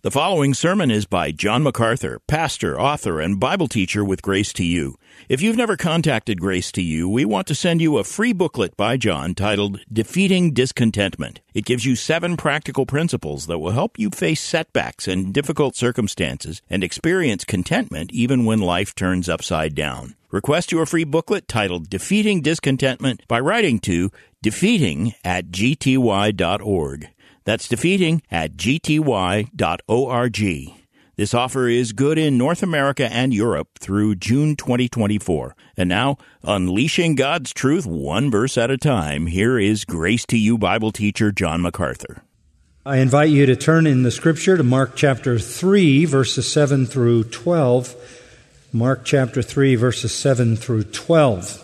The following sermon is by John MacArthur, pastor, author, and Bible teacher with Grace to You. If you've never contacted Grace to You, we want to send you a free booklet by John titled Defeating Discontentment. It gives you 7 practical principles that will help you face setbacks and difficult circumstances and experience contentment even when life turns upside down. Request your free booklet titled Defeating Discontentment by writing to defeating@gty.org. That's defeating@gty.org. This offer is good in North America and Europe through June 2024. And now, unleashing God's truth one verse at a time, here is Grace to You Bible teacher John MacArthur. I invite you to turn in the Scripture to Mark chapter 3, verses 7 through 12. Mark chapter 3, verses 7 through 12.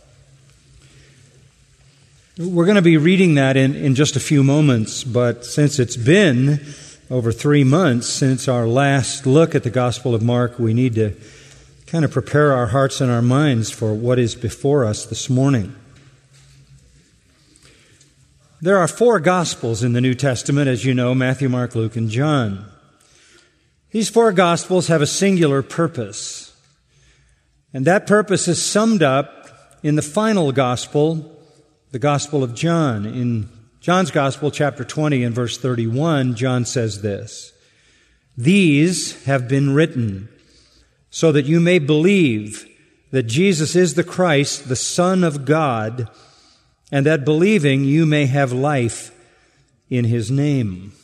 We're going to be reading that in just a few moments, but since it's been over 3 months since our last look at the Gospel of Mark, we need to kind of prepare our hearts and our minds for what is before us this morning. There are 4 Gospels in the New Testament, as you know, Matthew, Mark, Luke, and John. These 4 Gospels have a singular purpose, and that purpose is summed up in the final Gospel, the Gospel of John. In John's Gospel, chapter 20 and verse 31, John says this, "These have been written so that you may believe that Jesus is the Christ, the Son of God, and that believing you may have life in His name."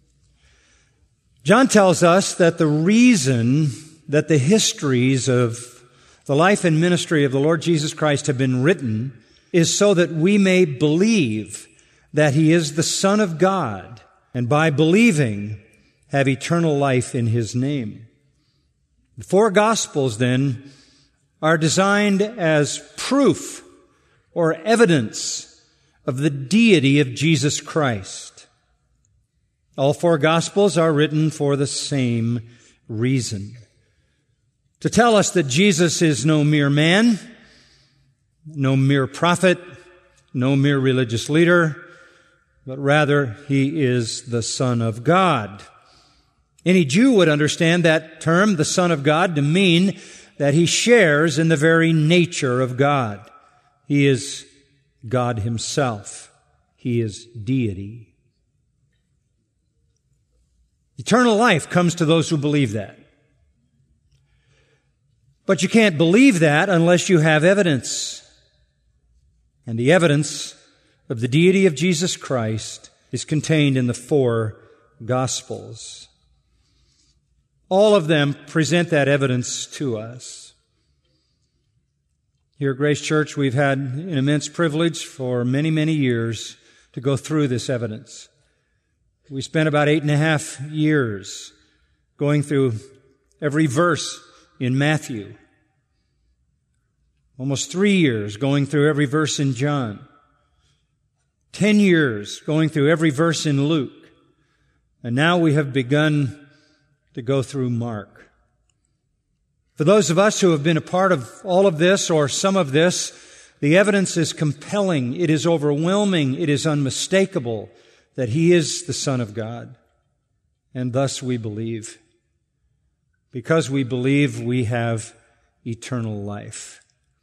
John tells us that the reason that the histories of the life and ministry of the Lord Jesus Christ have been written is so that we may believe that He is the Son of God, and by believing have eternal life in His name. The 4 Gospels, then, are designed as proof or evidence of the deity of Jesus Christ. All 4 Gospels are written for the same reason: to tell us that Jesus is no mere man, no mere prophet, no mere religious leader, but rather He is the Son of God. Any Jew would understand that term, the Son of God, to mean that He shares in the very nature of God. He is God Himself. He is deity. Eternal life comes to those who believe that. But you can't believe that unless you have evidence. And the evidence of the deity of Jesus Christ is contained in the 4 Gospels. All of them present that evidence to us. Here at Grace Church, we've had an immense privilege for many, many years to go through this evidence. We spent about 8.5 years going through every verse in Matthew. Almost 3 years going through every verse in John. 10 years going through every verse in Luke. And now we have begun to go through Mark. For those of us who have been a part of all of this or some of this, the evidence is compelling, it is overwhelming, it is unmistakable that He is the Son of God. And thus we believe. Because we believe, we have eternal life.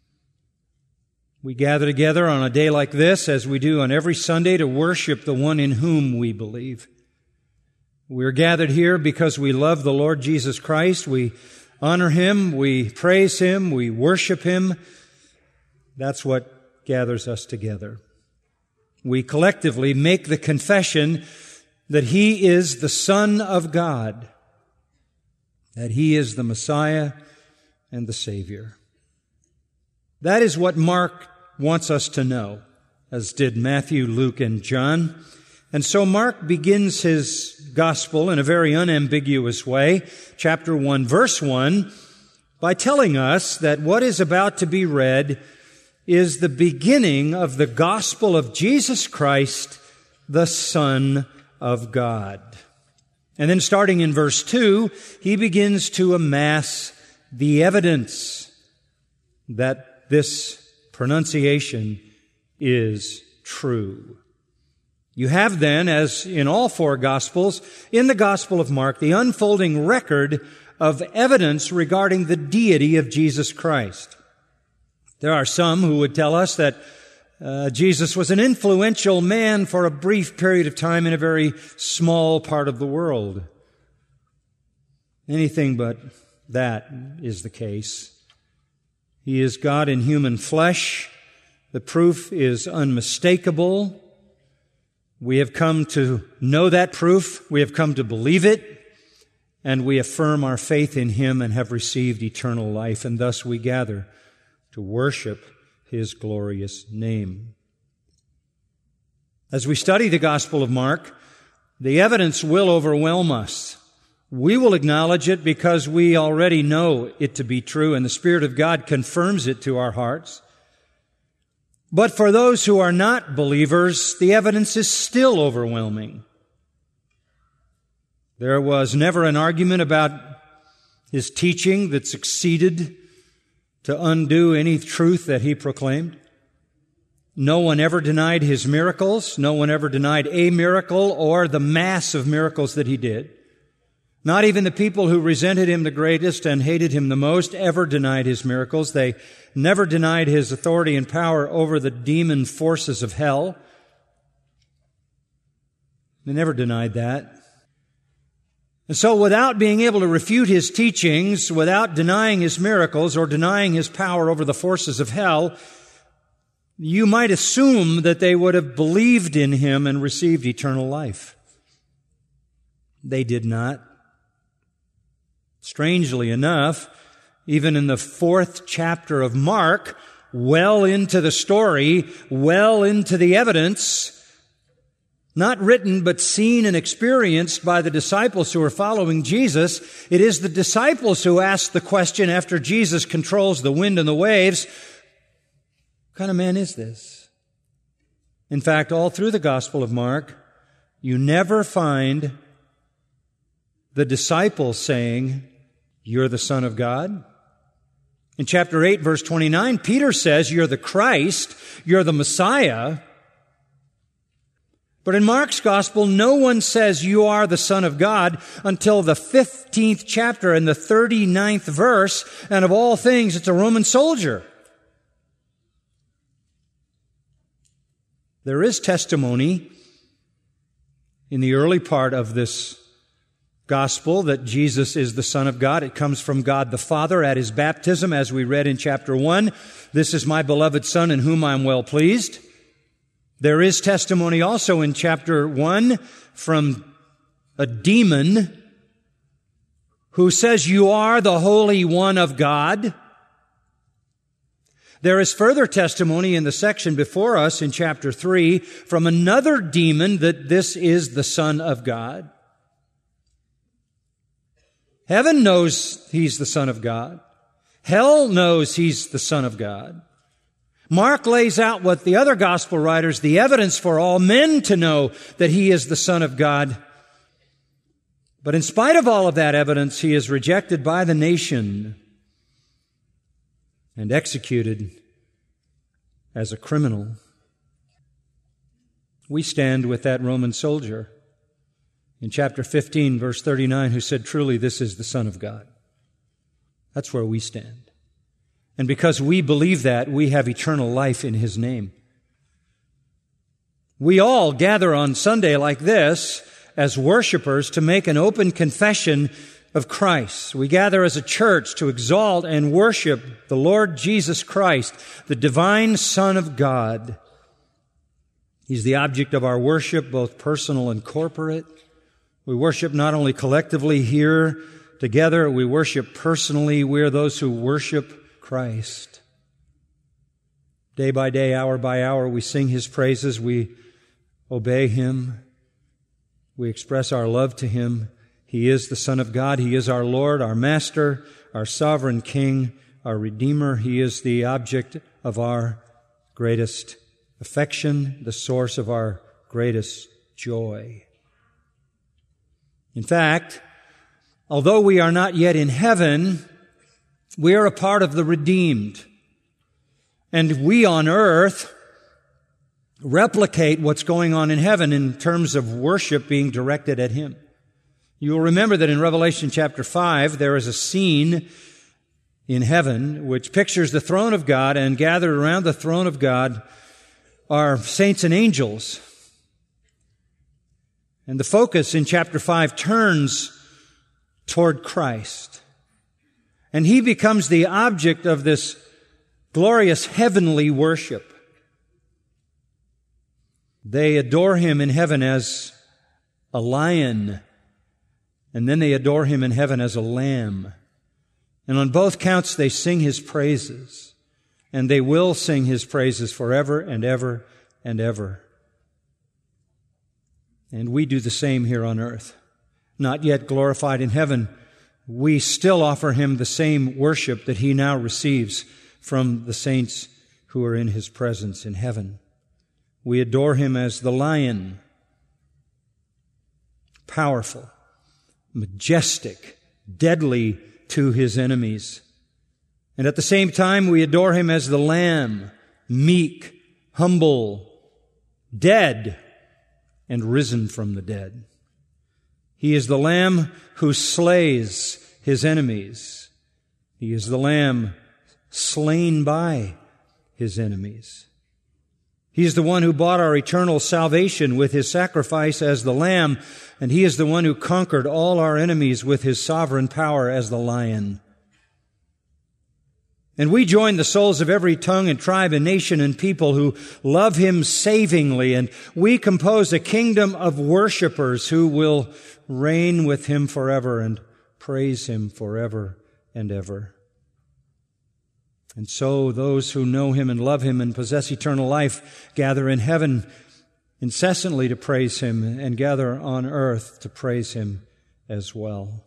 We gather together on a day like this, as we do on every Sunday, to worship the one in whom we believe. We're gathered here because we love the Lord Jesus Christ. We honor Him, we praise Him, we worship Him. That's what gathers us together. We collectively make the confession that He is the Son of God, that He is the Messiah and the Savior. That is what Mark wants us to know, as did Matthew, Luke, and John. And so Mark begins his gospel in a very unambiguous way, chapter 1, verse 1, by telling us that what is about to be read is the beginning of the gospel of Jesus Christ, the Son of God. And then starting in verse 2, he begins to amass the evidence that this pronunciation is true. You have then, as in all four Gospels, in the Gospel of Mark, the unfolding record of evidence regarding the deity of Jesus Christ. There are some who would tell us that Jesus was an influential man for a brief period of time in a very small part of the world. Anything but that is the case. He is God in human flesh. The proof is unmistakable. We have come to know that proof. We have come to believe it. And we affirm our faith in Him and have received eternal life. And thus we gather to worship His glorious name. As we study the Gospel of Mark, the evidence will overwhelm us. We will acknowledge it because we already know it to be true, and the Spirit of God confirms it to our hearts. But for those who are not believers, the evidence is still overwhelming. There was never an argument about His teaching that succeeded to undo any truth that He proclaimed. No one ever denied His miracles. No one ever denied a miracle or the mass of miracles that He did. Not even the people who resented Him the greatest and hated Him the most ever denied His miracles. They never denied His authority and power over the demon forces of hell. They never denied that. And so without being able to refute His teachings, without denying His miracles or denying His power over the forces of hell, you might assume that they would have believed in Him and received eternal life. They did not. Strangely enough, even in the 4th chapter of Mark, well into the story, well into the evidence, not written but seen and experienced by the disciples who are following Jesus, it is the disciples who ask the question after Jesus controls the wind and the waves, what kind of man is this? In fact, all through the Gospel of Mark, you never find the disciples saying, "You're the Son of God." In chapter 8, verse 29, Peter says, "You're the Christ, you're the Messiah." But in Mark's Gospel, no one says you are the Son of God until the 15th chapter and the 39th verse, and of all things, it's a Roman soldier. There is testimony in the early part of this Gospel that Jesus is the Son of God. It comes from God the Father at His baptism, as we read in chapter 1. "This is my beloved Son in whom I am well pleased." There is testimony also in chapter 1 from a demon who says, "You are the Holy One of God." There is further testimony in the section before us in chapter 3 from another demon that this is the Son of God. Heaven knows He's the Son of God. Hell knows He's the Son of God. Mark lays out what the other gospel writers, the evidence for all men to know that He is the Son of God. But in spite of all of that evidence, He is rejected by the nation and executed as a criminal. We stand with that Roman soldier in chapter 15, verse 39, who said, "Truly, this is the Son of God." That's where we stand. And because we believe that, we have eternal life in His name. We all gather on Sunday like this as worshipers to make an open confession of Christ. We gather as a church to exalt and worship the Lord Jesus Christ, the divine Son of God. He's the object of our worship, both personal and corporate. We worship not only collectively here together, we worship personally. We are those who worship Christ. Day by day, hour by hour, we sing His praises. We obey Him. We express our love to Him. He is the Son of God. He is our Lord, our Master, our Sovereign King, our Redeemer. He is the object of our greatest affection, the source of our greatest joy. In fact, although we are not yet in heaven, we are a part of the redeemed. And we on earth replicate what's going on in heaven in terms of worship being directed at Him. You will remember that in Revelation chapter 5, there is a scene in heaven which pictures the throne of God, and gathered around the throne of God are saints and angels. And the focus in chapter 5 turns toward Christ. And He becomes the object of this glorious heavenly worship. They adore Him in heaven as a lion, and then they adore Him in heaven as a lamb. And on both counts they sing His praises, and they will sing His praises forever and ever and ever. And we do the same here on earth. Not yet glorified in heaven, we still offer Him the same worship that He now receives from the saints who are in His presence in heaven. We adore Him as the lion, powerful, majestic, deadly to His enemies. And at the same time, we adore Him as the lamb, meek, humble, dead, and risen from the dead. He is the lamb who slays His enemies. He is the lamb slain by His enemies. He is the one who bought our eternal salvation with His sacrifice as the lamb, and He is the one who conquered all our enemies with His sovereign power as the lion. And we join the souls of every tongue and tribe and nation and people who love Him savingly, and we compose a kingdom of worshipers who will reign with Him forever and praise Him forever and ever. And so those who know Him and love Him and possess eternal life gather in heaven incessantly to praise Him, and gather on earth to praise Him as well.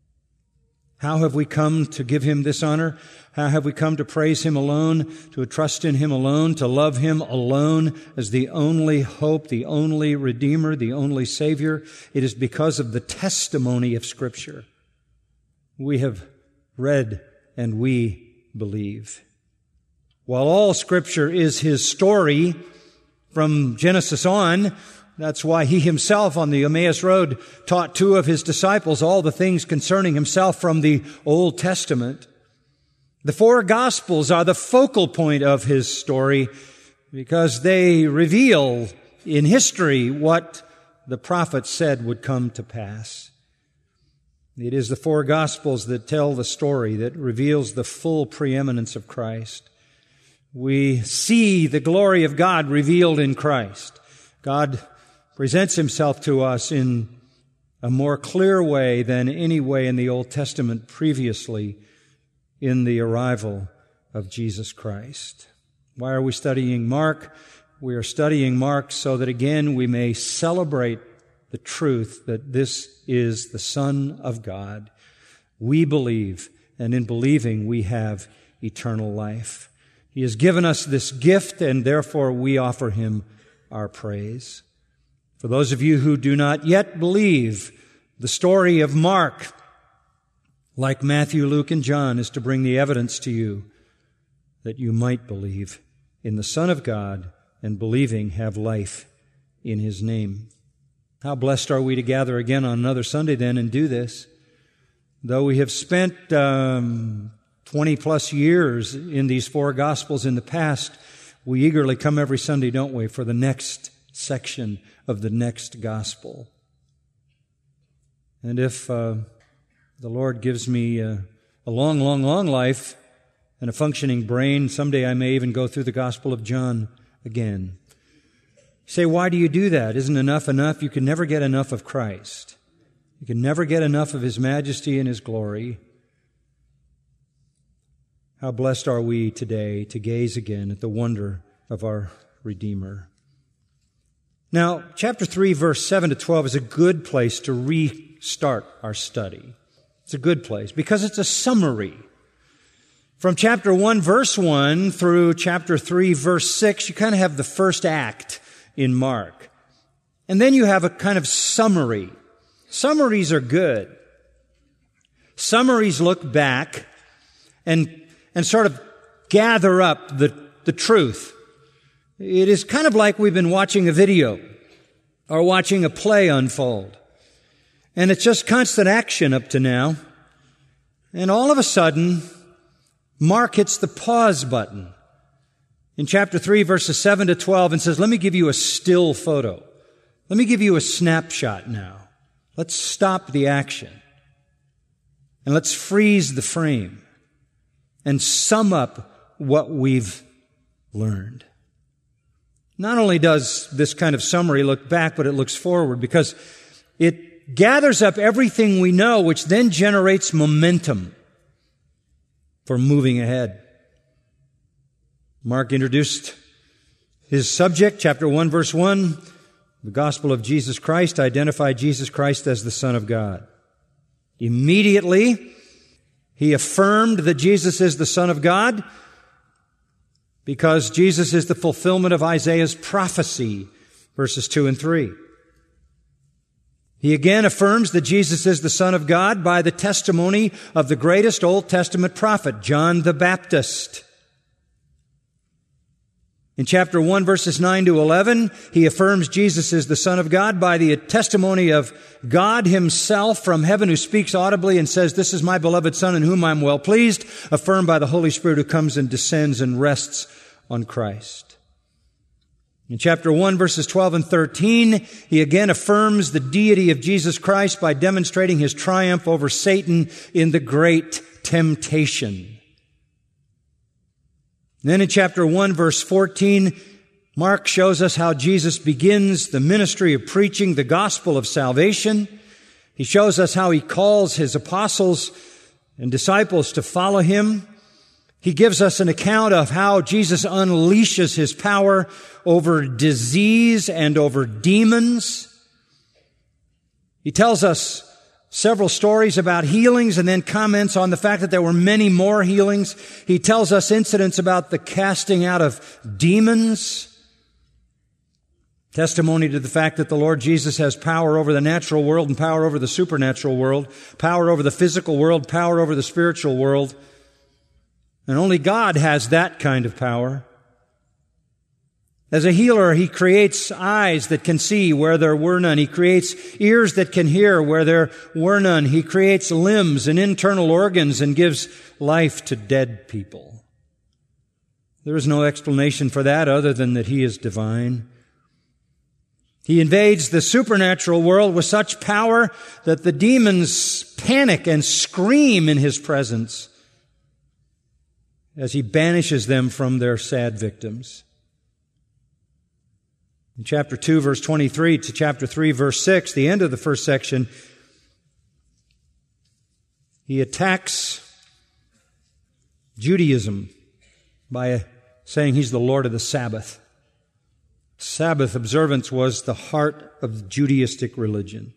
How have we come to give Him this honor? How have we come to praise Him alone, to trust in Him alone, to love Him alone as the only hope, the only Redeemer, the only Savior? It is because of the testimony of Scripture. We have read and we believe. While all Scripture is His story from Genesis on, that's why He Himself on the Emmaus Road taught two of His disciples all the things concerning Himself from the Old Testament. The four Gospels are the focal point of His story because they reveal in history what the prophets said would come to pass. It is the four Gospels that tell the story, that reveals the full preeminence of Christ. We see the glory of God revealed in Christ. God presents Himself to us in a more clear way than any way in the Old Testament previously in the arrival of Jesus Christ. Why are we studying Mark? We are studying Mark so that again we may celebrate the truth that this is the Son of God. We believe, and in believing we have eternal life. He has given us this gift, and therefore we offer Him our praise. For those of you who do not yet believe, the story of Mark, like Matthew, Luke, and John, is to bring the evidence to you that you might believe in the Son of God, and believing have life in His name. How blessed are we to gather again on another Sunday then and do this. Though we have spent 20 plus years in these four Gospels in the past, we eagerly come every Sunday, don't we, for the next section of the next Gospel. And if the Lord gives me a long, long, long life and a functioning brain, someday I may even go through the Gospel of John again. You say, why do you do that? Isn't enough enough? You can never get enough of Christ. You can never get enough of His majesty and His glory. How blessed are we today to gaze again at the wonder of our Redeemer. Now, chapter 3, verse 7 to 12 is a good place to restart our study. It's a good place because it's a summary. From chapter 1, verse 1 through chapter 3, verse 6, you kind of have the first act in Mark. And then you have a kind of summary. Summaries are good. Summaries look back and sort of gather up the truth. It is kind of like we've been watching a video or watching a play unfold. And it's just constant action up to now. And all of a sudden, Mark hits the pause button in chapter 3, verses 7 to 12 and says, let me give you a still photo. Let me give you a snapshot now. Let's stop the action. And let's freeze the frame and sum up what we've learned. Not only does this kind of summary look back, but it looks forward because it gathers up everything we know, which then generates momentum for moving ahead. Mark introduced his subject, chapter 1, verse 1. The gospel of Jesus Christ identified Jesus Christ as the Son of God. Immediately, he affirmed that Jesus is the Son of God because Jesus is the fulfillment of Isaiah's prophecy, verses 2 and 3. He again affirms that Jesus is the Son of God by the testimony of the greatest Old Testament prophet, John the Baptist. In chapter 1, verses 9 to 11, he affirms Jesus is the Son of God by the testimony of God himself from heaven who speaks audibly and says, this is my beloved Son in whom I am well pleased, affirmed by the Holy Spirit who comes and descends and rests on Christ. In chapter 1, verses 12 and 13, he again affirms the deity of Jesus Christ by demonstrating his triumph over Satan in the great temptation. Then in chapter 1, verse 14, Mark shows us how Jesus begins the ministry of preaching the gospel of salvation. He shows us how he calls his apostles and disciples to follow him. He gives us an account of how Jesus unleashes his power over disease and over demons. He tells us several stories about healings and then comments on the fact that there were many more healings. He tells us incidents about the casting out of demons. Testimony to the fact that the Lord Jesus has power over the natural world and power over the supernatural world, power over the physical world, power over the spiritual world. And only God has that kind of power. As a healer, he creates eyes that can see where there were none. He creates ears that can hear where there were none. He creates limbs and internal organs and gives life to dead people. There is no explanation for that other than that he is divine. He invades the supernatural world with such power that the demons panic and scream in his presence as he banishes them from their sad victims. In chapter 2, verse 23 to chapter 3, verse 6, the end of the first section, he attacks Judaism by saying he's the Lord of the Sabbath. Sabbath observance was the heart of Judaistic religion.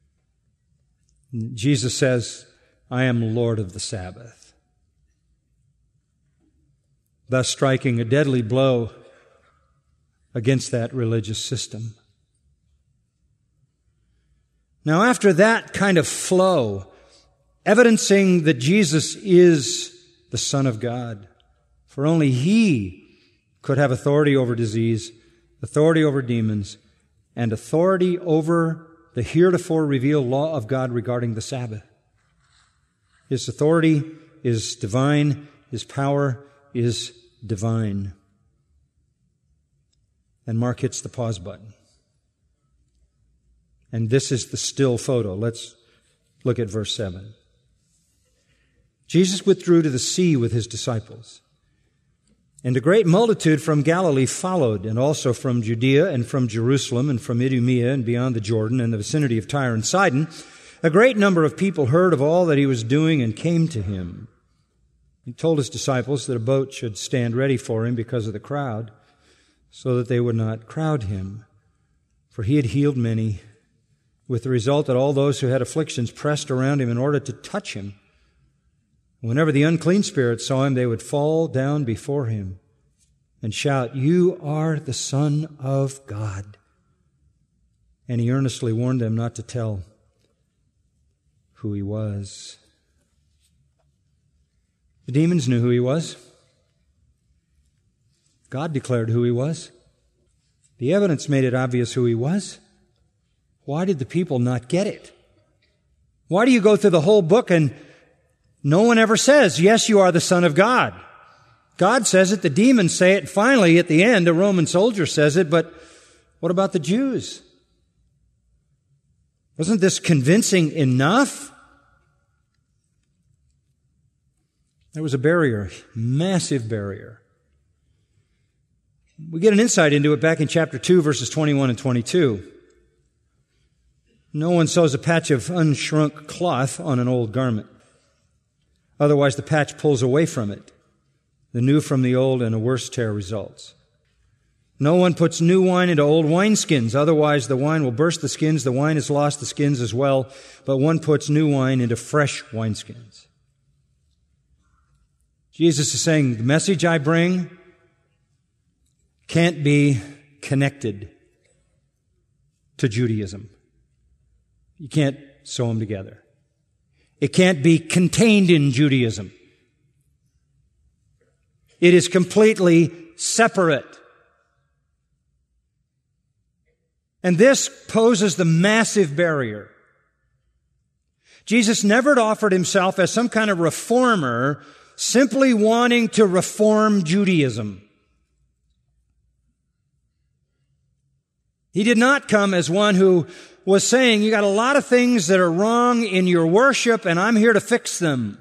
Jesus says, I am Lord of the Sabbath, thus striking a deadly blow against that religious system. Now, after that kind of flow, evidencing that Jesus is the Son of God, for only he could have authority over disease, authority over demons, and authority over the heretofore revealed law of God regarding the Sabbath. His authority is divine. His power is divine. And Mark hits the pause button. And this is the still photo. Let's look at verse 7. Jesus withdrew to the sea with his disciples. And a great multitude from Galilee followed, and also from Judea and from Jerusalem and from Idumea and beyond the Jordan and the vicinity of Tyre and Sidon. A great number of people heard of all that he was doing and came to him. He told his disciples that a boat should stand ready for him because of the crowd, so that they would not crowd him. For he had healed many, with the result that all those who had afflictions pressed around him in order to touch him. Whenever the unclean spirits saw him, they would fall down before him and shout, "You are the Son of God." And he earnestly warned them not to tell who he was. The demons knew who he was. God declared who he was. The evidence made it obvious who he was. Why did the people not get it? Why do you go through the whole book and no one ever says, yes, you are the Son of God? God says it, the demons say it, finally at the end a Roman soldier says it, but what about the Jews? Wasn't this convincing enough? There was a barrier, massive barrier. We get an insight into it back in chapter 2, verses 21 and 22. No one sews a patch of unshrunk cloth on an old garment. Otherwise, the patch pulls away from it. The new from the old, and a worse tear results. No one puts new wine into old wineskins. Otherwise, the wine will burst the skins. The wine has lost the skins as well. But one puts new wine into fresh wineskins. Jesus is saying, the message I bring can't be connected to Judaism. You can't sew them together. It can't be contained in Judaism. It is completely separate. And this poses the massive barrier. Jesus never offered himself as some kind of reformer, simply wanting to reform Judaism. He did not come as one who was saying, you got a lot of things that are wrong in your worship, and I'm here to fix them.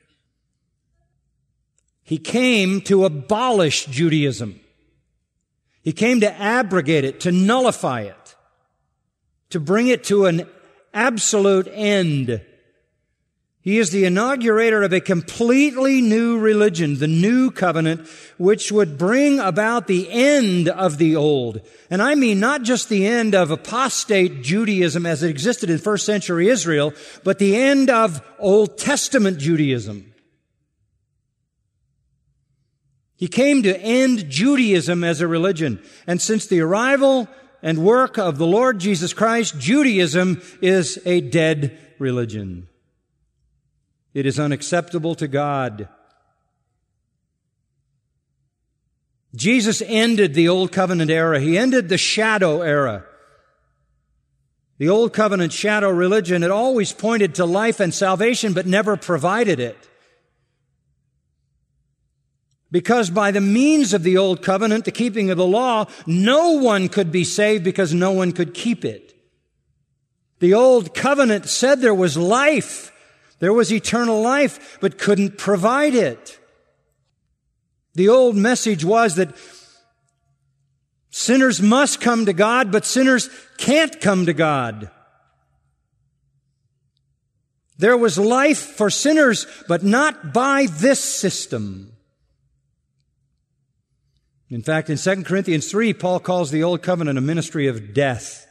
He came to abolish Judaism. He came to abrogate it, to nullify it, to bring it to an absolute end. He is the inaugurator of a completely new religion, the new covenant, which would bring about the end of the old. And I mean not just the end of apostate Judaism as it existed in first century Israel, but the end of Old Testament Judaism. He came to end Judaism as a religion. And since the arrival and work of the Lord Jesus Christ, Judaism is a dead religion. It is unacceptable to God. Jesus ended the Old Covenant era. He ended the shadow era. The Old Covenant shadow religion had always pointed to life and salvation, but never provided it. Because by the means of the Old Covenant, the keeping of the law, no one could be saved because no one could keep it. The Old Covenant said there was life. There was eternal life, but couldn't provide it. The old message was that sinners must come to God, but sinners can't come to God. There was life for sinners, but not by this system. In fact, in 2 Corinthians 3, Paul calls the Old Covenant a ministry of death.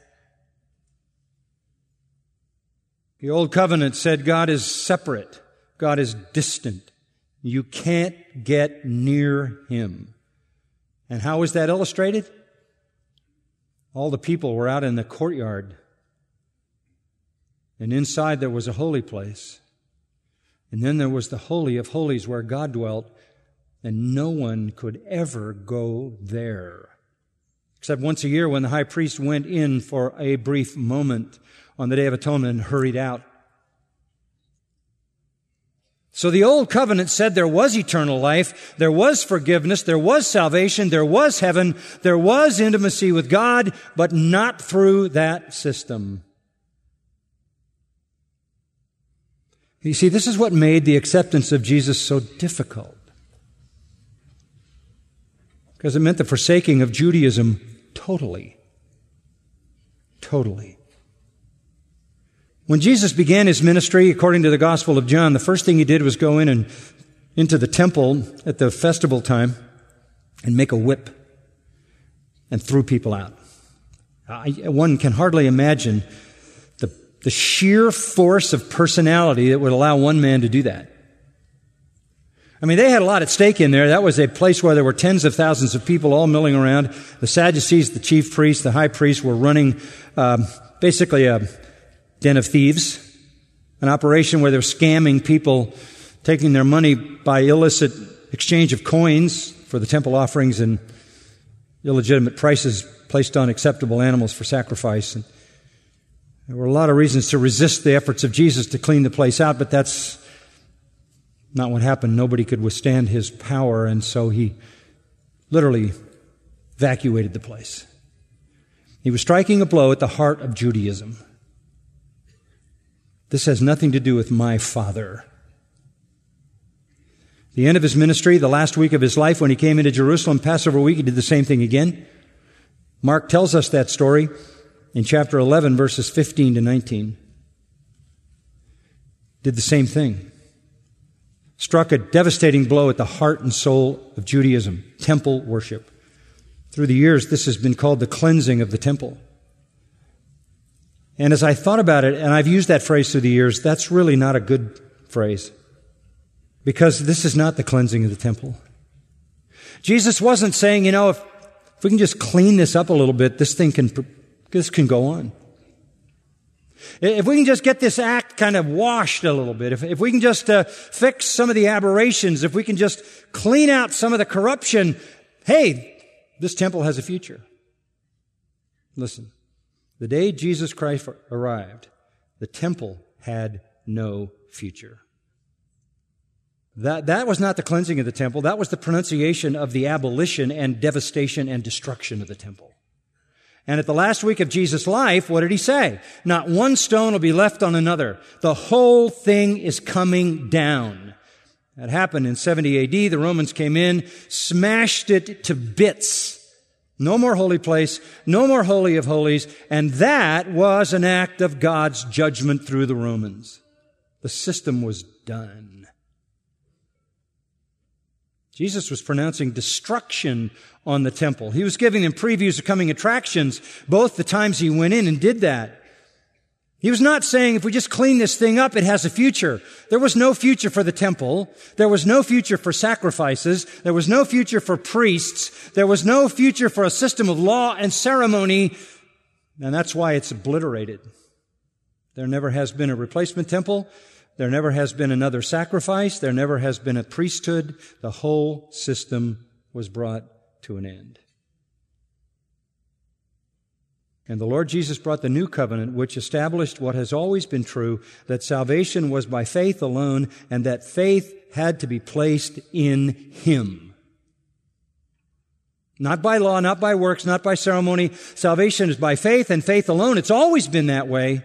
The Old Covenant said God is separate. God is distant. You can't get near Him. And how was that illustrated? All the people were out in the courtyard. And inside there was a holy place. And then there was the Holy of Holies where God dwelt. And no one could ever go there. Except once a year when the high priest went in for a brief moment on the Day of Atonement and hurried out. So the Old Covenant said there was eternal life, there was forgiveness, there was salvation, there was heaven, there was intimacy with God, but not through that system. You see, this is what made the acceptance of Jesus so difficult. Because it meant the forsaking of Judaism totally. Totally. When Jesus began His ministry, according to the Gospel of John, the first thing He did was go in and into the temple at the festival time and make a whip and threw people out. One can hardly imagine the sheer force of personality that would allow one man to do that. I mean, they had a lot at stake in there. That was a place where there were tens of thousands of people all milling around. The Sadducees, the chief priests, the high priests were running basically a den of thieves, an operation where they were scamming people, taking their money by illicit exchange of coins for the temple offerings and illegitimate prices placed on acceptable animals for sacrifice. And there were a lot of reasons to resist the efforts of Jesus to clean the place out, but that's not what happened. Nobody could withstand his power, and so he literally evacuated the place. He was striking a blow at the heart of Judaism. This has nothing to do with my Father. The end of his ministry, the last week of his life when he came into Jerusalem, Passover week, he did the same thing again. Mark tells us that story in chapter 11, verses 15 to 19. Did the same thing. Struck a devastating blow at the heart and soul of Judaism, temple worship. Through the years, this has been called the cleansing of the temple. And as I thought about it, and I've used that phrase through the years, that's really not a good phrase. Because this is not the cleansing of the temple. Jesus wasn't saying, if we can just clean this up a little bit, this can go on. If we can just get this act kind of washed a little bit, if we can just fix some of the aberrations, if we can just clean out some of the corruption, hey, this temple has a future. Listen, the day Jesus Christ arrived, the temple had no future. That was not the cleansing of the temple. That was the pronunciation of the abolition and devastation and destruction of the temple. And at the last week of Jesus' life, what did he say? Not one stone will be left on another. The whole thing is coming down. That happened in 70 AD. The Romans came in, smashed it to bits. No more holy place, no more holy of holies. And that was an act of God's judgment through the Romans. The system was done. Jesus was pronouncing destruction on the temple. He was giving them previews of coming attractions, both the times he went in and did that. He was not saying, if we just clean this thing up, it has a future. There was no future for the temple. There was no future for sacrifices. There was no future for priests. There was no future for a system of law and ceremony. And that's why it's obliterated. There never has been a replacement temple. There never has been another sacrifice. There never has been a priesthood. The whole system was brought to an end. And the Lord Jesus brought the new covenant, which established what has always been true, that salvation was by faith alone, and that faith had to be placed in Him. Not by law, not by works, not by ceremony. Salvation is by faith and faith alone. It's always been that way.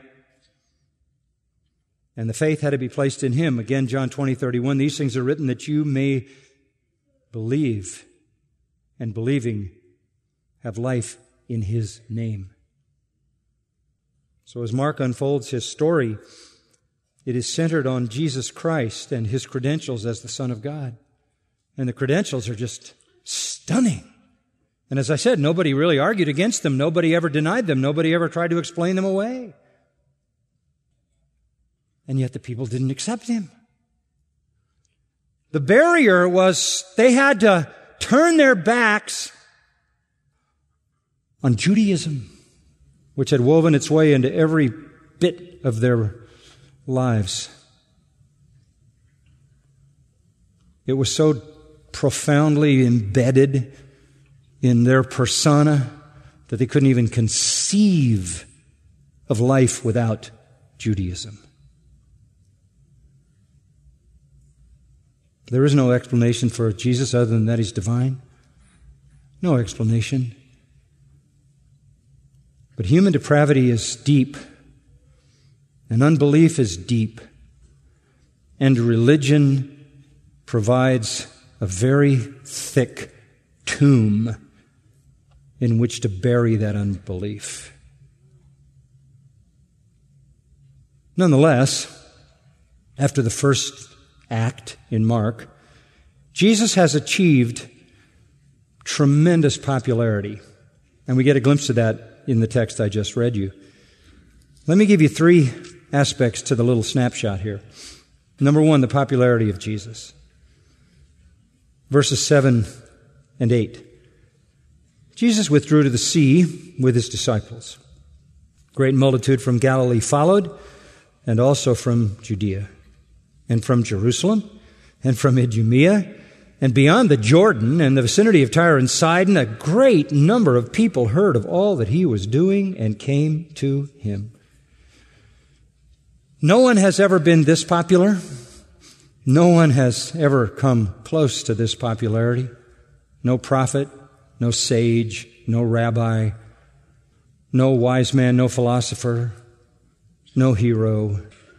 And the faith had to be placed in Him. Again, John 20:31, these things are written that you may believe, and believing have life in His name. So as Mark unfolds his story, it is centered on Jesus Christ and His credentials as the Son of God. And the credentials are just stunning. And as I said, nobody really argued against them. Nobody ever denied them. Nobody ever tried to explain them away. And yet the people didn't accept Him. The barrier was they had to turn their backs on Judaism, which had woven its way into every bit of their lives. It was so profoundly embedded in their persona that they couldn't even conceive of life without Judaism. There is no explanation for Jesus other than that He's divine. No explanation. But human depravity is deep, and unbelief is deep, and religion provides a very thick tomb in which to bury that unbelief. Nonetheless, after the first act in Mark, Jesus has achieved tremendous popularity. And we get a glimpse of that in the text I just read you. Let me give you three aspects to the little snapshot here. Number one, the popularity of Jesus. Verses 7 and 8. Jesus withdrew to the sea with His disciples. Great multitude from Galilee followed, and also from Judea, and from Jerusalem, and from Idumea, And beyond the Jordan and the vicinity of Tyre and Sidon, a great number of people heard of all that he was doing and came to him. No one has ever been this popular. No one has ever come close to this popularity. No prophet, no sage, no rabbi, no wise man, no philosopher, no hero.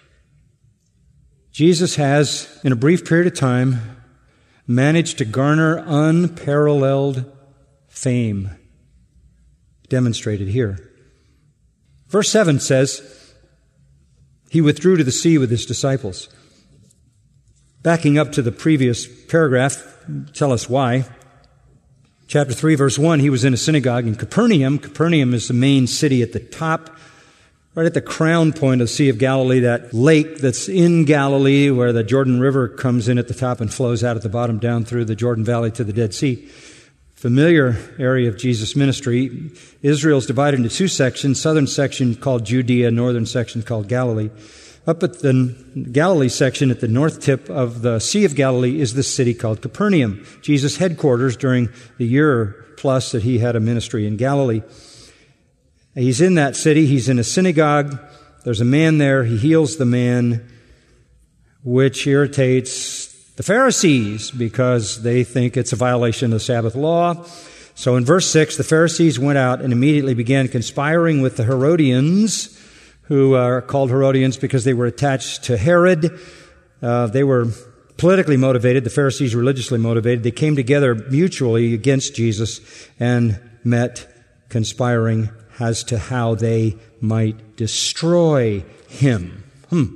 Jesus has, in a brief period of time, managed to garner unparalleled fame, demonstrated here. Verse 7 says, he withdrew to the sea with his disciples. Backing up to the previous paragraph, tell us why. Chapter 3, verse 1, he was in a synagogue in Capernaum. Capernaum is the main city at the top, right at the crown point of the Sea of Galilee, that lake that's in Galilee where the Jordan River comes in at the top and flows out at the bottom down through the Jordan Valley to the Dead Sea. Familiar area of Jesus' ministry. Israel's divided into two sections, southern section called Judea, northern section called Galilee. Up at the Galilee section at the north tip of the Sea of Galilee is this city called Capernaum, Jesus' headquarters during the year plus that he had a ministry in Galilee. He's in that city. He's in a synagogue. There's a man there. He heals the man, which irritates the Pharisees because they think it's a violation of the Sabbath law. So in verse 6, the Pharisees went out and immediately began conspiring with the Herodians, who are called Herodians because they were attached to Herod. They were politically motivated. The Pharisees religiously motivated. They came together mutually against Jesus and met conspiring as to how they might destroy him.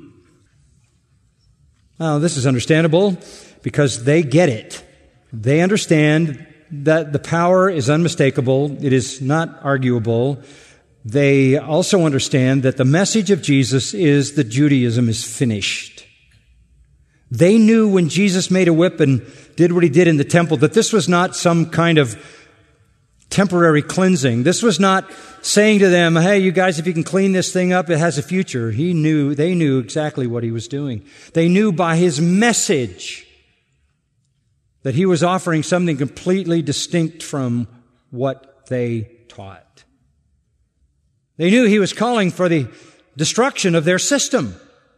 Now, this is understandable because they get it. They understand that the power is unmistakable. It is not arguable. They also understand that the message of Jesus is that Judaism is finished. They knew when Jesus made a whip and did what he did in the temple that this was not some kind of temporary cleansing. This was not saying to them, hey, you guys, if you can clean this thing up, it has a future. They knew exactly what he was doing. They knew by his message that he was offering something completely distinct from what they taught. They knew he was calling for the destruction of their system.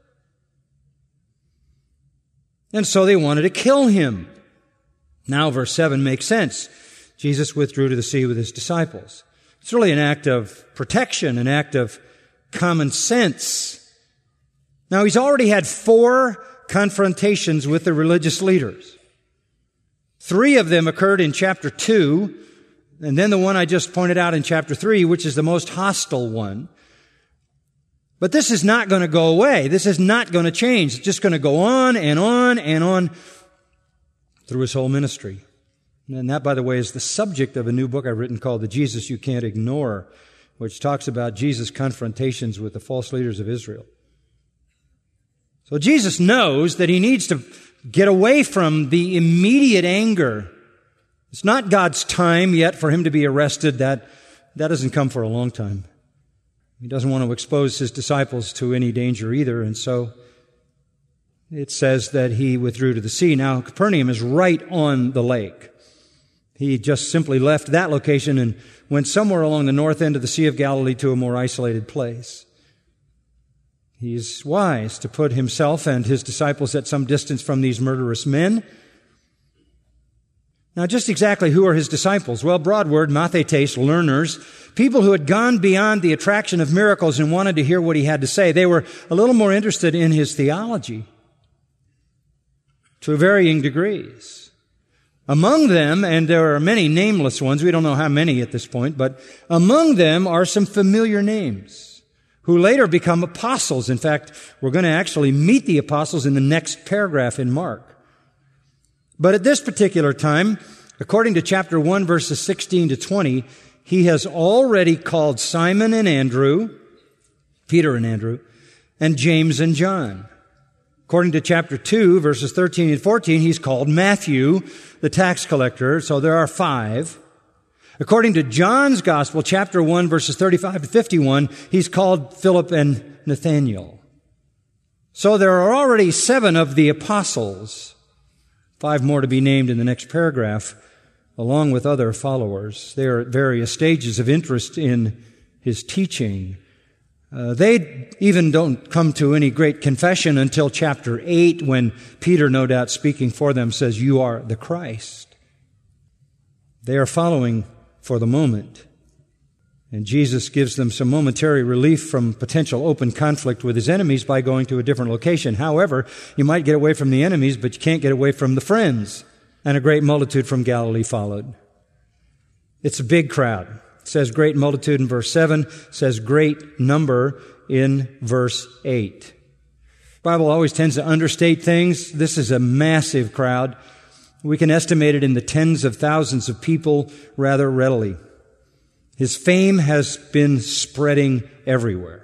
And so they wanted to kill him. Now verse 7 makes sense. Jesus withdrew to the sea with his disciples. It's really an act of protection, an act of common sense. Now he's already had 4 confrontations with the religious leaders. 3 of them occurred in chapter 2, and then the one I just pointed out in chapter 3, which is the most hostile one. But this is not going to go away. This is not going to change. It's just going to go on and on and on through his whole ministry. And that, by the way, is the subject of a new book I've written called The Jesus You Can't Ignore, which talks about Jesus' confrontations with the false leaders of Israel. So Jesus knows that he needs to get away from the immediate anger. It's not God's time yet for him to be arrested. That doesn't come for a long time. He doesn't want to expose his disciples to any danger either, and so it says that he withdrew to the sea. Now, Capernaum is right on the lake. He just simply left that location and went somewhere along the north end of the Sea of Galilee to a more isolated place. He's wise to put himself and his disciples at some distance from these murderous men. Now, just exactly who are his disciples? Well, broad word, mathetes, learners, people who had gone beyond the attraction of miracles and wanted to hear what he had to say. They were a little more interested in his theology to varying degrees. Among them, and there are many nameless ones, we don't know how many at this point, but among them are some familiar names who later become apostles. In fact, we're going to actually meet the apostles in the next paragraph in Mark. But at this particular time, according to chapter 1, verses 16 to 20, he has already called Simon and Andrew, Peter and Andrew, and James and John. According to chapter 2, verses 13 and 14, he's called Matthew, the tax collector, so there are 5. According to John's Gospel, chapter 1, verses 35 to 51, he's called Philip and Nathanael. So there are already 7 of the apostles 5 more to be named in the next paragraph, along with other followers. They are at various stages of interest in his teaching. They even don't come to any great confession until chapter 8, when Peter, no doubt speaking for them, says, "You are the Christ." They are following for the moment. And Jesus gives them some momentary relief from potential open conflict with his enemies by going to a different location. However, you might get away from the enemies, but you can't get away from the friends. And a great multitude from Galilee followed. It's a big crowd. It says great multitude in verse 7, says great number in verse 8. The Bible always tends to understate things. This is a massive crowd. We can estimate it in the tens of thousands of people rather readily. His fame has been spreading everywhere.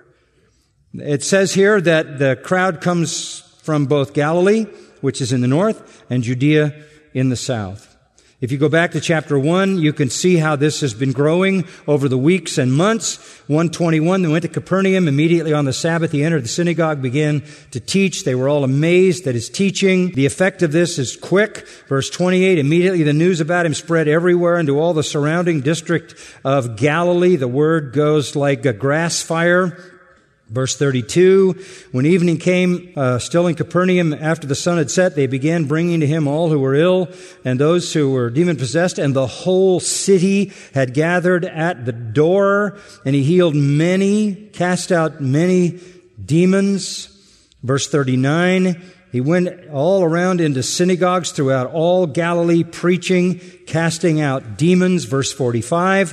It says here that the crowd comes from both Galilee, which is in the north, and Judea in the south. If you go back to chapter 1, you can see how this has been growing over the weeks and months. 1:21, they went to Capernaum. Immediately on the Sabbath, he entered the synagogue, began to teach. They were all amazed at his teaching. The effect of this is quick. Verse 28, immediately the news about him spread everywhere into all the surrounding district of Galilee. The word goes like a grass fire. Verse 32, when evening came, still in Capernaum, after the sun had set, they began bringing to him all who were ill and those who were demon-possessed, and the whole city had gathered at the door, and he healed many, cast out many demons. Verse 39, he went all around into synagogues throughout all Galilee, preaching, casting out demons. Verse 45,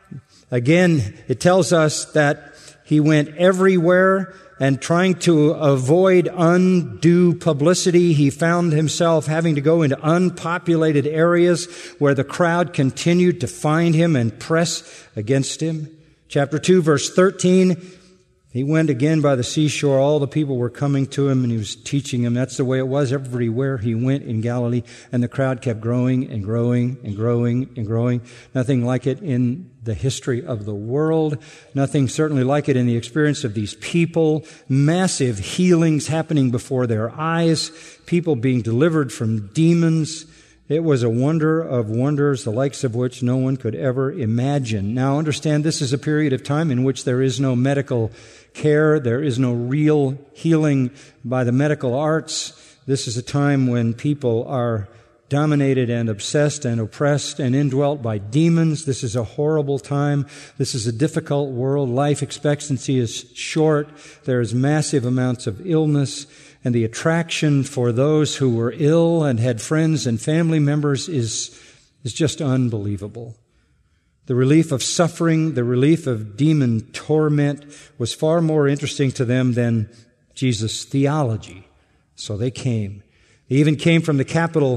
again, it tells us that he went everywhere, and trying to avoid undue publicity, he found himself having to go into unpopulated areas where the crowd continued to find him and press against him. Chapter 2, verse 13, he went again by the seashore. All the people were coming to him, and he was teaching them. That's the way it was everywhere he went in Galilee, and the crowd kept growing and growing and growing and growing. Nothing like it in the history of the world. Nothing certainly like it in the experience of these people. Massive healings happening before their eyes. People being delivered from demons. It was a wonder of wonders, the likes of which no one could ever imagine. Now understand, this is a period of time in which there is no medical care. There is no real healing by the medical arts. This is a time when people are dominated and obsessed and oppressed and indwelt by demons. This is a horrible time. This is a difficult world. Life expectancy is short. There is massive amounts of illness, and the attraction for those who were ill and had friends and family members is just unbelievable. The relief of suffering, the relief of demon torment was far more interesting to them than Jesus' theology. So they came. They even came from the capital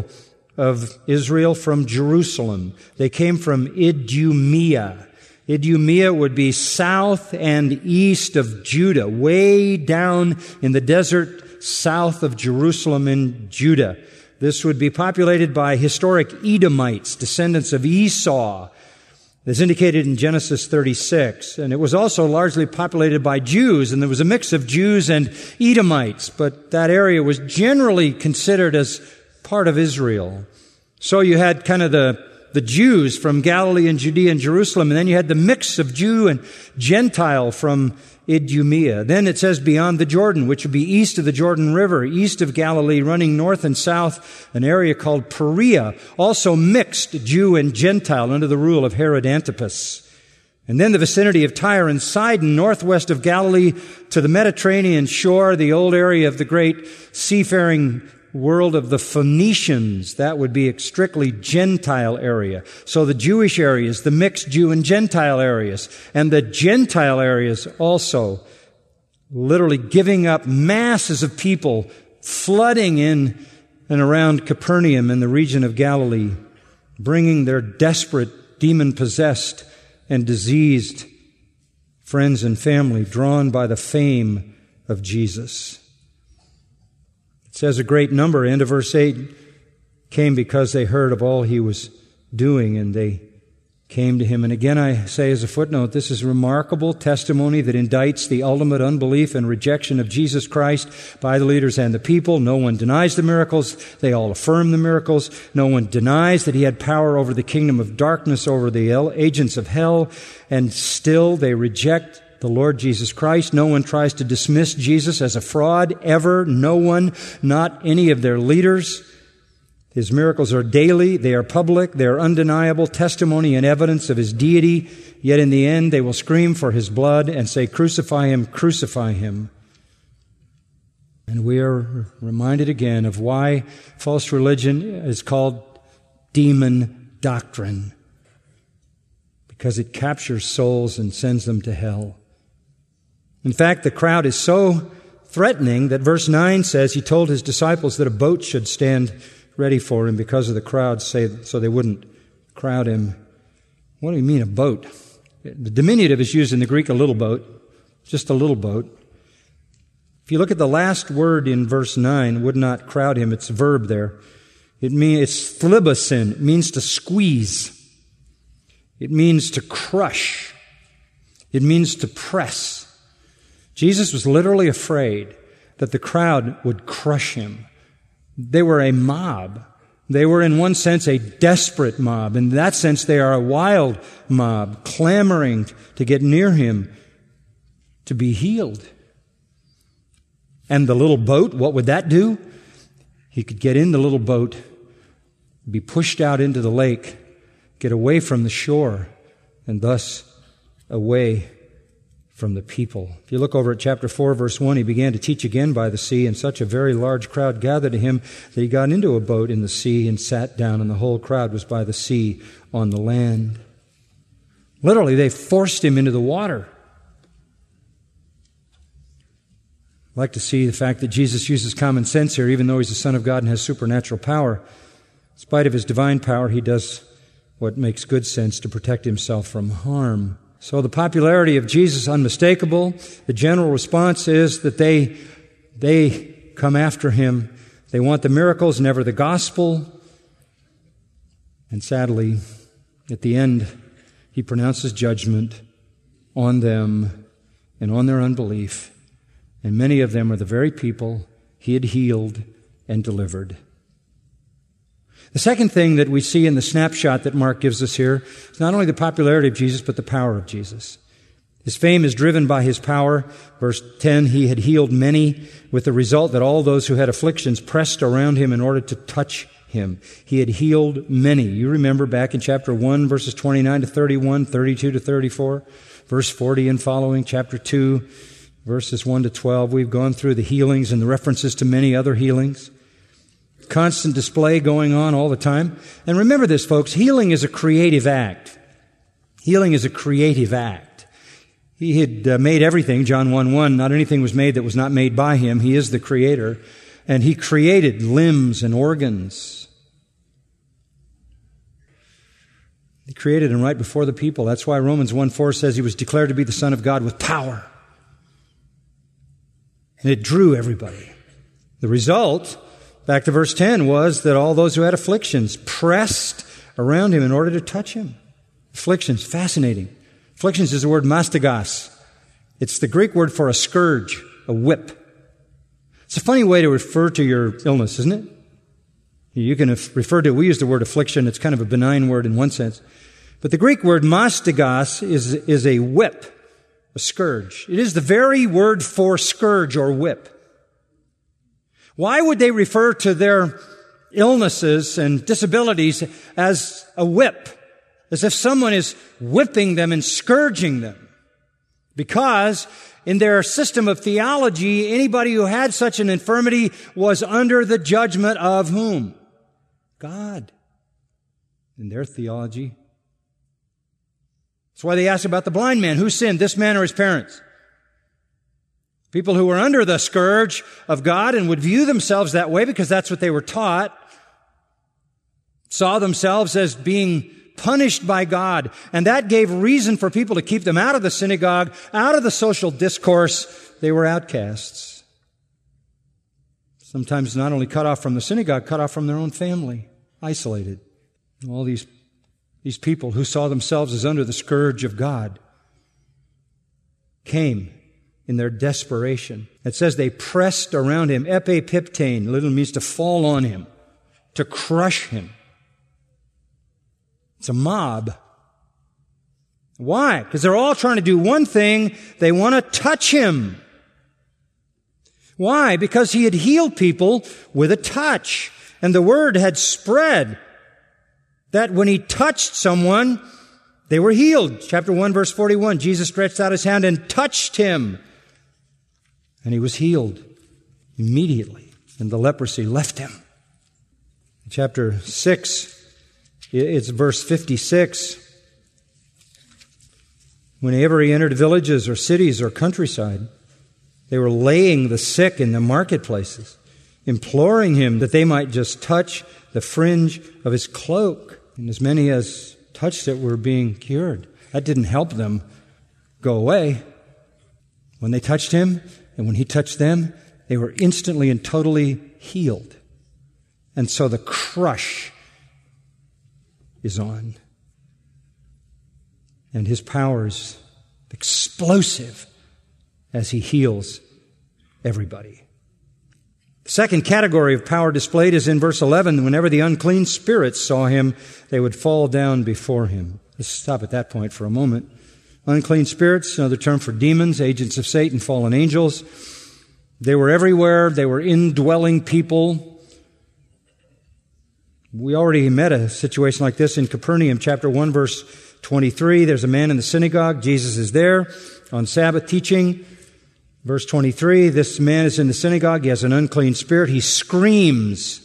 of Israel, from Jerusalem. They came from Idumea. Idumea would be south and east of Judah, way down in the desert south of Jerusalem in Judah. This would be populated by historic Edomites, descendants of Esau, as indicated in Genesis 36. And it was also largely populated by Jews, and there was a mix of Jews and Edomites, but that area was generally considered as part of Israel. So you had kind of the Jews from Galilee and Judea and Jerusalem, and then you had the mix of Jew and Gentile from Idumea. Then it says beyond the Jordan, which would be east of the Jordan River, east of Galilee, running north and south, an area called Perea, also mixed Jew and Gentile under the rule of Herod Antipas. And then the vicinity of Tyre and Sidon, northwest of Galilee to the Mediterranean shore, the old area of the great seafaring world of the Phoenicians. That would be a strictly Gentile area. So the Jewish areas, the mixed Jew and Gentile areas, and the Gentile areas also literally giving up masses of people flooding in and around Capernaum in the region of Galilee, bringing their desperate, demon-possessed and diseased friends and family drawn by the fame of Jesus. It says a great number, end of verse 8, came because they heard of all he was doing, and they came to him. And again, I say as a footnote, this is remarkable testimony that indicts the ultimate unbelief and rejection of Jesus Christ by the leaders and the people. No one denies the miracles. They all affirm the miracles. No one denies that he had power over the kingdom of darkness, over the agents of hell, and still they reject the Lord Jesus Christ. No one tries to dismiss Jesus as a fraud, ever. No one, not any of their leaders. His miracles are daily, they are public, they are undeniable testimony and evidence of his deity. Yet in the end, they will scream for his blood and say, "Crucify him, crucify him." And we are reminded again of why false religion is called demon doctrine. Because it captures souls and sends them to hell. In fact, the crowd is so threatening that verse 9 says he told his disciples that a boat should stand ready for him because of the crowd, so they wouldn't crowd him. What do you mean, a boat? The diminutive is used in the Greek, a little boat, just a little boat. If you look at the last word in verse 9, would not crowd him, it's a verb there. It's thlibasin, it means to squeeze. It means to crush. It means to press. Jesus was literally afraid that the crowd would crush him. They were a mob. They were, in one sense, a desperate mob. In that sense, they are a wild mob, clamoring to get near him, to be healed. And the little boat, what would that do? He could get in the little boat, be pushed out into the lake, get away from the shore, and thus away from the people. If you look over at chapter 4, verse 1, he began to teach again by the sea, and such a very large crowd gathered to him that he got into a boat in the sea and sat down, and the whole crowd was by the sea on the land. Literally, they forced him into the water. I like to see the fact that Jesus uses common sense here, even though he's the Son of God and has supernatural power. In spite of his divine power, he does what makes good sense to protect himself from harm. So the popularity of Jesus is unmistakable. The general response is that they come after him. They want the miracles, never the gospel. And sadly, at the end, he pronounces judgment on them and on their unbelief. And many of them are the very people he had healed and delivered. The second thing that we see in the snapshot that Mark gives us here is not only the popularity of Jesus, but the power of Jesus. His fame is driven by his power. Verse 10, he had healed many, with the result that all those who had afflictions pressed around him in order to touch him. He had healed many. You remember back in chapter 1, verses 29 to 31, 32 to 34, verse 40 and following, chapter 2, verses 1 to 12. We've gone through the healings and the references to many other healings. Constant display going on all the time. And remember this, folks, healing is a creative act. Healing is a creative act. He had made everything, John 1:1. Not anything was made that was not made by him. He is the creator. And he created limbs and organs. He created them right before the people. That's why Romans 1:4 says he was declared to be the Son of God with power. And it drew everybody. The result, back to verse 10, was that all those who had afflictions pressed around him in order to touch him. Afflictions, fascinating. Afflictions is the word mastigos. It's the Greek word for a scourge, a whip. It's a funny way to refer to your illness, isn't it? You can refer to, we use the word affliction, it's kind of a benign word in one sense. But the Greek word mastigos is a whip, a scourge. It is the very word for scourge or whip. Why would they refer to their illnesses and disabilities as a whip? As if someone is whipping them and scourging them. Because in their system of theology, anybody who had such an infirmity was under the judgment of whom? God. In their theology. That's why they ask about the blind man. Who sinned, this man or his parents? People who were under the scourge of God and would view themselves that way because that's what they were taught, saw themselves as being punished by God. And that gave reason for people to keep them out of the synagogue, out of the social discourse. They were outcasts. Sometimes not only cut off from the synagogue, cut off from their own family, isolated. All these these people who saw themselves as under the scourge of God, came in their desperation. It says they pressed around him. Epipiptane literally means to fall on him, to crush him. It's a mob. Why? Because they're all trying to do one thing. They want to touch him. Why? Because he had healed people with a touch. And the word had spread that when he touched someone, they were healed. Chapter 1, verse 41, Jesus stretched out his hand and touched him. And he was healed immediately. And the leprosy left him. Chapter 6, it's verse 56. Whenever he entered villages or cities or countryside, they were laying the sick in the marketplaces, imploring him that they might just touch the fringe of his cloak. And as many as touched it were being cured. That didn't help them go away. When they touched him and when he touched them, they were instantly and totally healed. And so the crush is on. And his power is explosive as he heals everybody. The second category of power displayed is in verse 11. Whenever the unclean spirits saw him, they would fall down before him. Let's stop at that point for a moment. Unclean spirits, another term for demons, agents of Satan, fallen angels. They were everywhere. They were indwelling people. We already met a situation like this in Capernaum, chapter 1, verse 23. There's a man in the synagogue. Jesus is there on Sabbath teaching. Verse 23, this man is in the synagogue. He has an unclean spirit. He screams.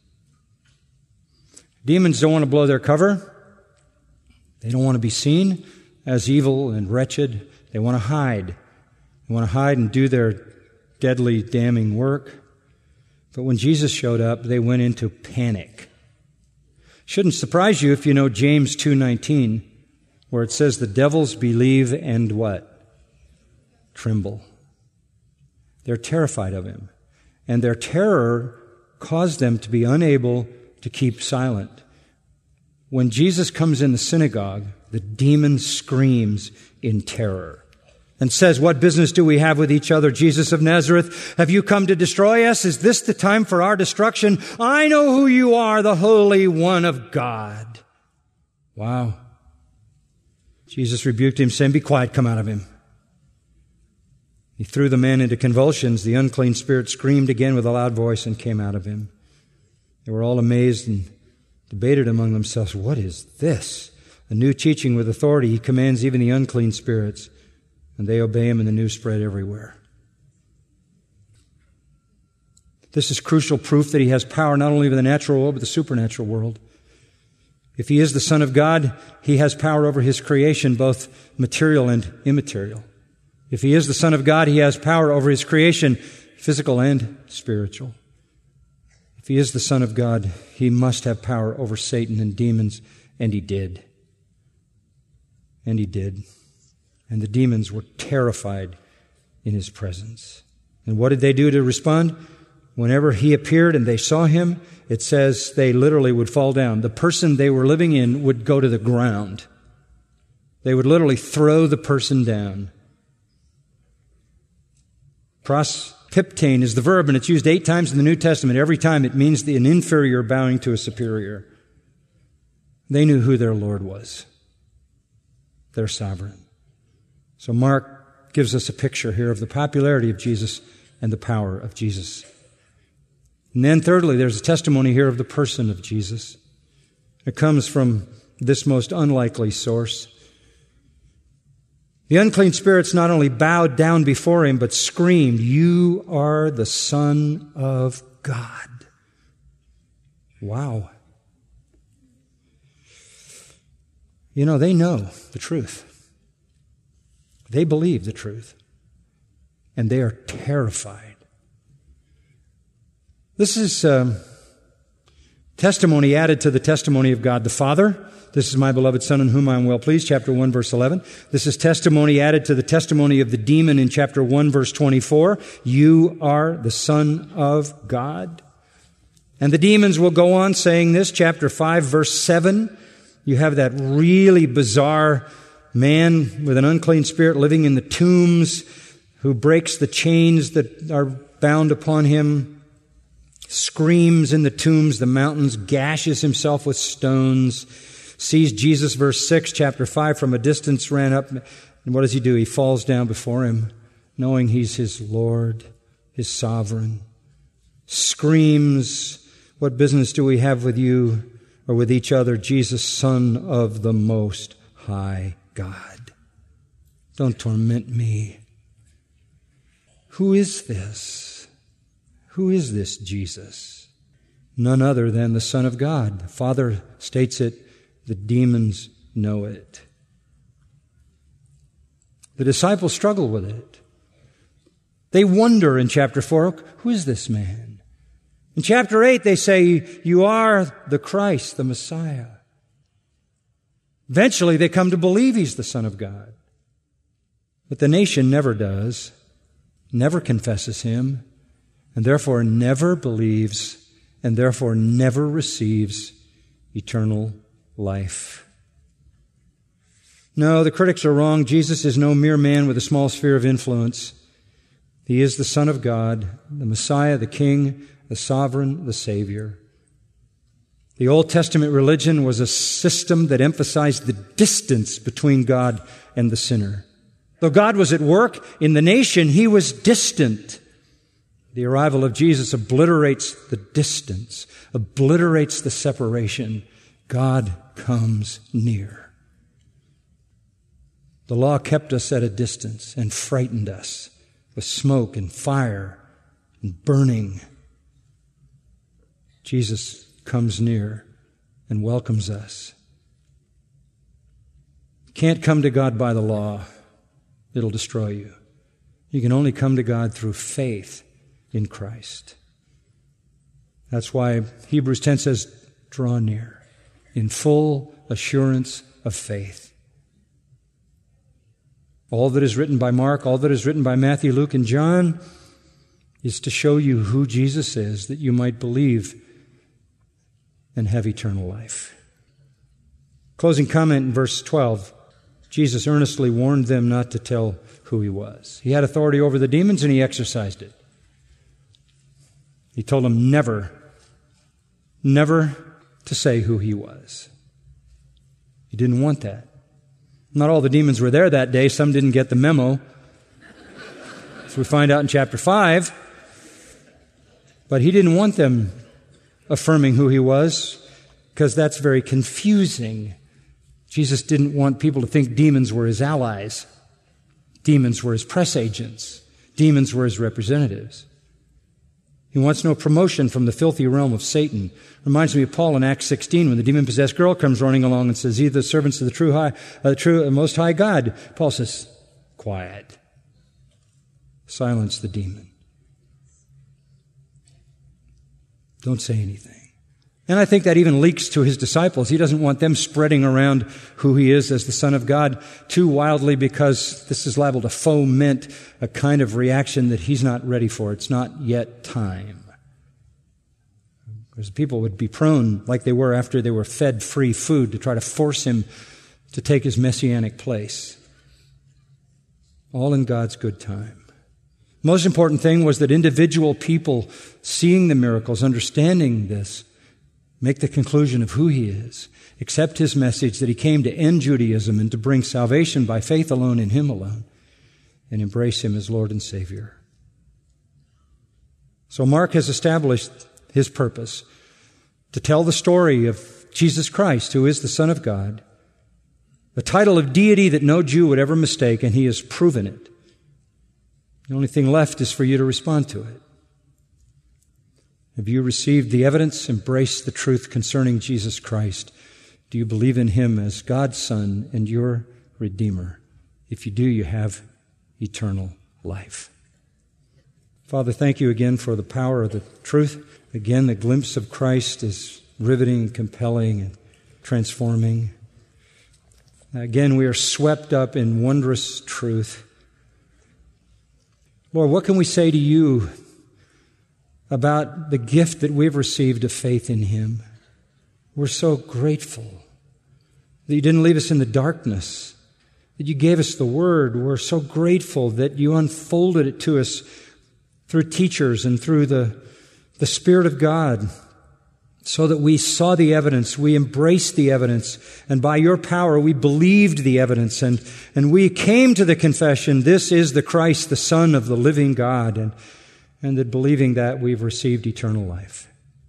Demons don't want to blow their cover. They don't want to be seen as evil and wretched. They want to hide. They want to hide and do their deadly, damning work. But when Jesus showed up, they went into panic. Shouldn't surprise you if you know James 2:19, where it says the devils believe and what? Tremble. They're terrified of him. And their terror caused them to be unable to keep silent. When Jesus comes in the synagogue, the demon screams in terror and says, "What business do we have with each other, Jesus of Nazareth? Have you come to destroy us? Is this the time for our destruction? I know who you are, the Holy One of God." Wow. Jesus rebuked him, saying, "Be quiet, come out of him." He threw the man into convulsions. The unclean spirit screamed again with a loud voice and came out of him. They were all amazed and debated among themselves, "What is this? A new teaching with authority. He commands even the unclean spirits, and they obey him," and the news spread everywhere. This is crucial proof that he has power not only over the natural world, but the supernatural world. If he is the Son of God, he has power over his creation, both material and immaterial. If he is the Son of God, he has power over his creation, physical and spiritual. If he is the Son of God, he must have power over Satan and demons, and he did. And he did. And the demons were terrified in his presence. And what did they do to respond? Whenever he appeared and they saw him, it says they literally would fall down. The person they were living in would go to the ground. They would literally throw the person down. Prospiptane is the verb, and it's used 8 times in the New Testament. Every time it means an inferior bowing to a superior. They knew who their Lord was, their sovereign. So Mark gives us a picture here of the popularity of Jesus and the power of Jesus. And then thirdly, there's a testimony here of the person of Jesus. It comes from this most unlikely source. The unclean spirits not only bowed down before him, but screamed, "You are the Son of God." Wow. You know, they know the truth. They believe the truth. And they are terrified. This is testimony added to the testimony of God the Father. "This is my beloved Son in whom I am well pleased," chapter 1, verse 11. This is testimony added to the testimony of the demon in chapter 1, verse 24. "You are the Son of God." And the demons will go on saying this, chapter 5, verse 7. You have that really bizarre man with an unclean spirit living in the tombs who breaks the chains that are bound upon him, screams in the tombs, the mountains, gashes himself with stones, sees Jesus, verse 6, chapter 5, from a distance, ran up, and what does he do? He falls down before him, knowing he's his Lord, his sovereign. Screams, "What business do we have with you or with each other, Jesus, Son of the Most High God? Don't torment me." Who is this? Who is this Jesus? None other than the Son of God. The Father states it. The demons know it. The disciples struggle with it. They wonder in chapter 4, who is this man? In chapter 8, they say, "You are the Christ, the Messiah." Eventually, they come to believe he's the Son of God. But the nation never does, never confesses him, and therefore never believes, and therefore never receives eternal life. No, the critics are wrong. Jesus is no mere man with a small sphere of influence. He is the Son of God, the Messiah, the King, the Sovereign, the Savior. The Old Testament religion was a system that emphasized the distance between God and the sinner. Though God was at work in the nation, he was distant. The arrival of Jesus obliterates the distance, obliterates the separation. God comes near. The law kept us at a distance and frightened us with smoke and fire and burning. Jesus comes near and welcomes us. You can't come to God by the law. It'll destroy you. You can only come to God through faith in Christ. That's why Hebrews 10 says, draw near in full assurance of faith. All that is written by Mark, all that is written by Matthew, Luke, and John is to show you who Jesus is, that you might believe and have eternal life. Closing comment in verse 12. Jesus earnestly warned them not to tell who he was. He had authority over the demons and he exercised it. He told them never to say who he was. He didn't want that. Not all the demons were there that day. Some didn't get the memo. So we find out in chapter 5. But he didn't want them affirming who he was, because that's very confusing. Jesus didn't want people to think demons were his allies. Demons were his press agents. Demons were his representatives. He wants no promotion from the filthy realm of Satan. Reminds me of Paul in Acts 16 when the demon-possessed girl comes running along and says, "Ye the servants of the true Most High God." Paul says, "Quiet. Silence the demon. Don't say anything." And I think that even leaks to his disciples. He doesn't want them spreading around who he is as the Son of God too wildly, because this is liable to foment a kind of reaction that he's not ready for. It's not yet time. Because people would be prone, like they were after they were fed free food, to try to force him to take his messianic place. All in God's good time. Most important thing was that individual people seeing the miracles, understanding this, make the conclusion of who he is, accept his message that he came to end Judaism and to bring salvation by faith alone in him alone, and embrace him as Lord and Savior. So Mark has established his purpose to tell the story of Jesus Christ, who is the Son of God, the title of deity that no Jew would ever mistake, and he has proven it. The only thing left is for you to respond to it. Have you received the evidence, embraced the truth concerning Jesus Christ? Do you believe in him as God's Son and your Redeemer? If you do, you have eternal life. Father, thank you again for the power of the truth. Again, the glimpse of Christ is riveting, compelling, and transforming. Again, we are swept up in wondrous truth. Lord, what can we say to you about the gift that we've received of faith in him? We're so grateful. that you didn't leave us in the darkness, that you gave us the Word. We're so grateful that you unfolded it to us through teachers and through the Spirit of God, so that we saw the evidence, we embraced the evidence, and by your power we believed the evidence, and we came to the confession, this is the Christ, the Son of the living God, and that believing that we've received eternal life.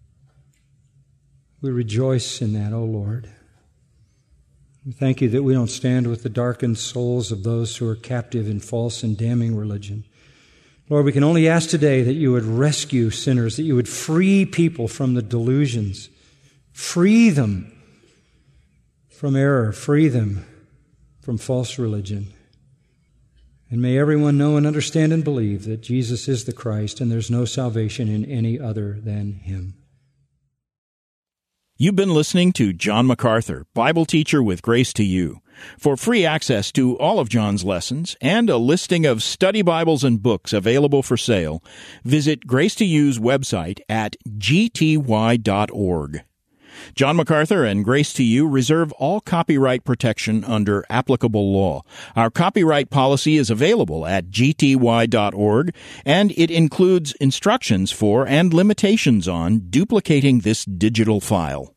We rejoice in that, O Lord. We thank you that we don't stand with the darkened souls of those who are captive in false and damning religion. Lord, we can only ask today that you would rescue sinners, that you would free people from the delusions, free them from error, free them from false religion. And may everyone know and understand and believe that Jesus is the Christ and there's no salvation in any other than Him. You've been listening to John MacArthur, Bible teacher with Grace to You. For free access to all of John's lessons and a listing of study Bibles and books available for sale, visit Grace to You's website at gty.org. John MacArthur and Grace to You reserve all copyright protection under applicable law. Our copyright policy is available at gty.org, and it includes instructions for and limitations on duplicating this digital file.